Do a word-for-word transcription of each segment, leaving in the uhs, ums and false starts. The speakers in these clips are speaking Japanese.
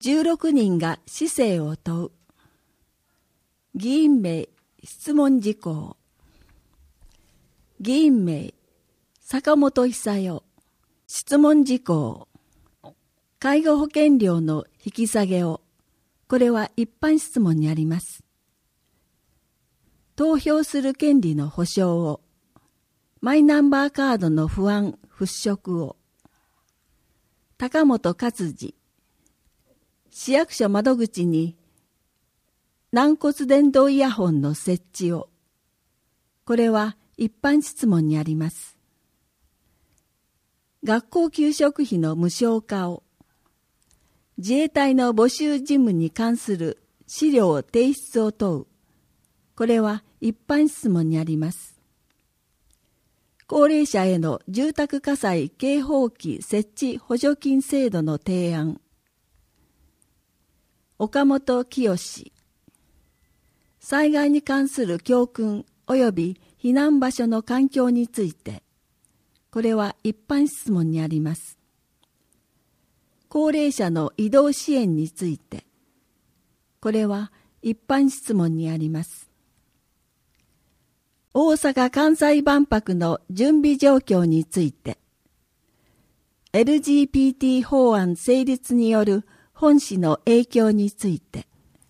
じゅうろくにんが市政を問う。議員名質問事項。議員名坂本久代。質問事項。介護保険料の引き下げを。これは一般質問にあります。投票する権利の保障を。マイナンバーカードの不安払拭を。高本勝次。市役所窓口に軟骨伝導イヤホンの設置を。これは一般質問にあります。学校給食費の無償化を。自衛隊の募集事務に関する資料提出を問う。これは一般質問にあります。高齢者への住宅火災警報器設置補助金制度の提案。岡本清。災害に関する教訓及び避難場所の環境について。これは一般質問にあります。高齢者の移動支援について。これは一般質問にあります。大阪・関西万博の準備状況について。エルジービーティー 法案成立による本市の影響について。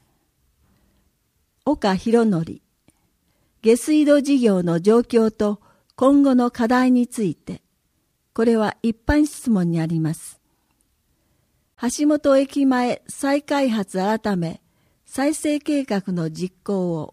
岡博則。下水道事業の状況と今後の課題について。これは一般質問にあります。橋本駅前再開発改め再生計画の実行を。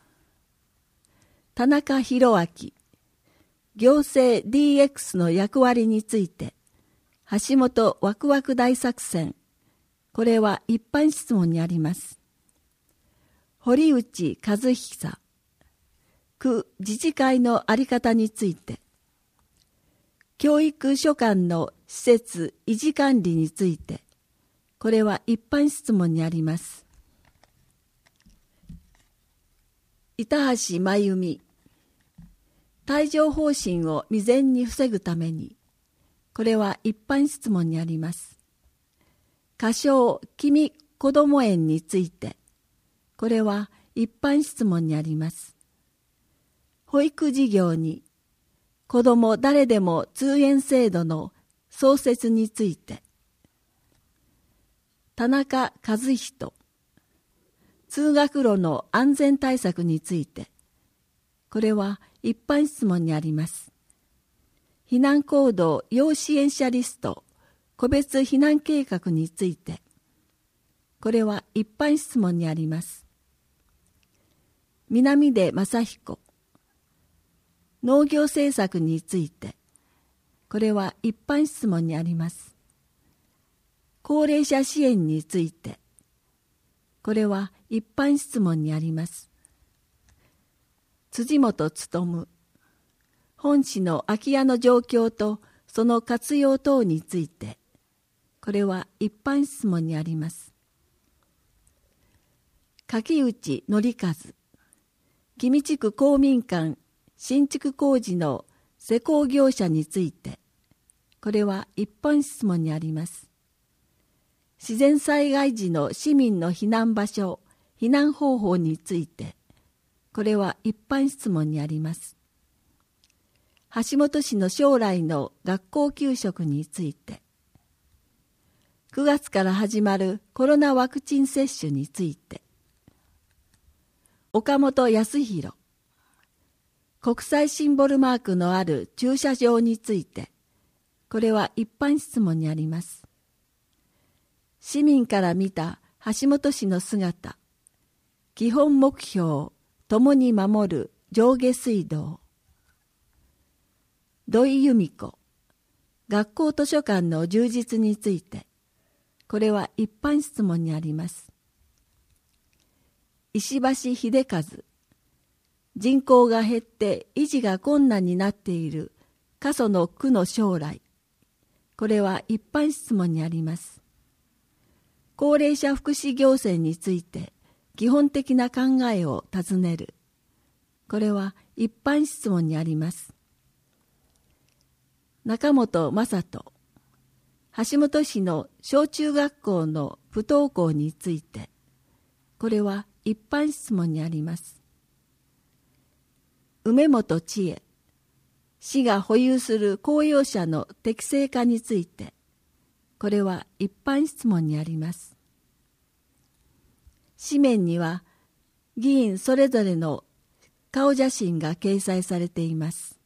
田中宏明。行政 ディーエックス の役割について。橋本ワクワク大作戦。これは一般質問にあります。堀内和久。区自治会の在り方について。教育所管の施設維持管理について。これは一般質問にあります。板橋真由美。帯状疱疹を未然に防ぐために。これは一般質問にあります。仮称君こども園について。これは一般質問にあります。保育事業に子ども誰でも通園制度の創設について。田中和人。通学路の安全対策について。これは一般質問にあります。避難行動要支援者リスト個別避難計画について。これは一般質問にあります。南出正彦。農業政策について。これは一般質問にあります。高齢者支援について。これは一般質問にあります。辻元勉。本市の空き家の状況とその活用等について。これは一般質問にあります。柿内則和。君地区公民館新築工事の施工業者について。これは一般質問にあります。自然災害時の市民の避難場所、避難方法について。これは一般質問にあります。橋本市の将来の学校給食について。くがつから始まるコロナワクチン接種について。岡本康弘。国際シンボルマークのある駐車場について。これは一般質問にあります。市民から見た橋本市の姿。基本目標、共に守る上下水道。土井由美子。学校図書館の充実について。これは一般質問にあります。石橋秀和。人口が減って維持が困難になっている過疎の区の将来。これは一般質問にあります。高齢者福祉行政について基本的な考えを尋ねる。これは一般質問にあります。中本正人。 橋本市の小中学校の不登校について、これは一般質問にあります。梅本千恵、市が保有する公用車の適正化について、これは一般質問にあります。紙面には議員それぞれの顔写真が掲載されています。